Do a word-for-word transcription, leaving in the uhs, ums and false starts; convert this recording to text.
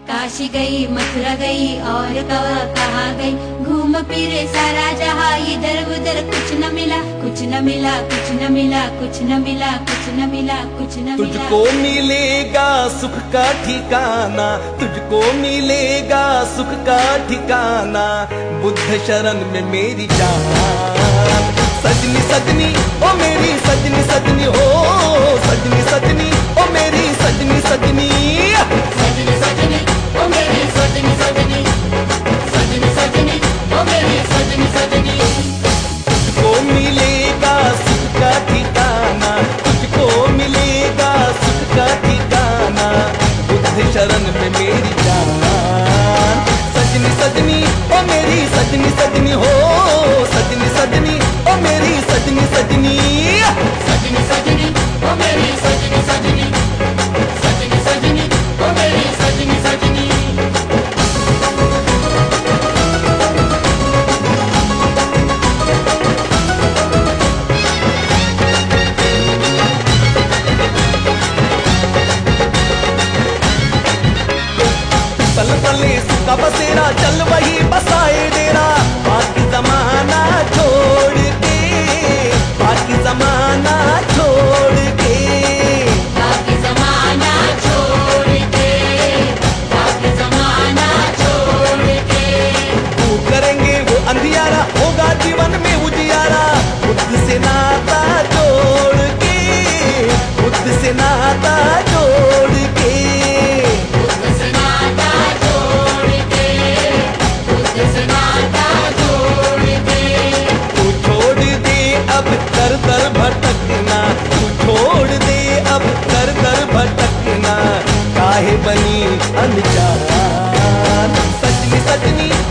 काशी गई मथुरा गई और कवा कहाँ गई, घूम फिरे सारा जहाँ, इधर उधर कुछ न मिला कुछ न मिला कुछ न मिला कुछ न मिला कुछ न मिला कुछ न मिला। तुझको मिलेगा सुख का ठिकाना, तुझको मिलेगा सुख का ठिकाना, बुद्ध शरण में मेरी जान। सजनी सजनी ओ मेरी सजनी सजनी हो, सजनी सजनी ओ मेरी सजनी सजनी, सजनी सजनी ओ मेरी सजनी सजनी, सजनी सजनी ओ मेरी सजनी सजनी। तुझको मिलेगा सुख का ठिकाना, तुझको मिलेगा सुख का ठिकाना, बुद्ध शरण में मेरी जान। सजनी सजनी ओ मेरी सजनी सजनी हो, सजनी सजनी ओ मेरी सजनी सजनी, सजनी सजनी ओ मेरी सजनी सजनी, सजनी सजनी ओ मेरी सजनी सजनी। पल पले सुखा बसेरा चल वही बसाए डेरा, बाकी जमाना छोड़ के, बाकी जमाना छोड़ के, बाकी जमाना छोड़ के, बाकी जमाना छोड़ के। वो करेंगे वो अंधियारा, होगा जीवन में उजियारा, बुद्ध से नाता जोड़ के, बुद्ध से नाता जोड़ के, बुद्ध से नाता जोड़ के, बुद्ध से नाता जोड़ के। तू छोड़ दे अब दर दर भटकना, तू छोड़ दे अब दर दर भटकना, काहे बनी अनजान। सजनी सजनी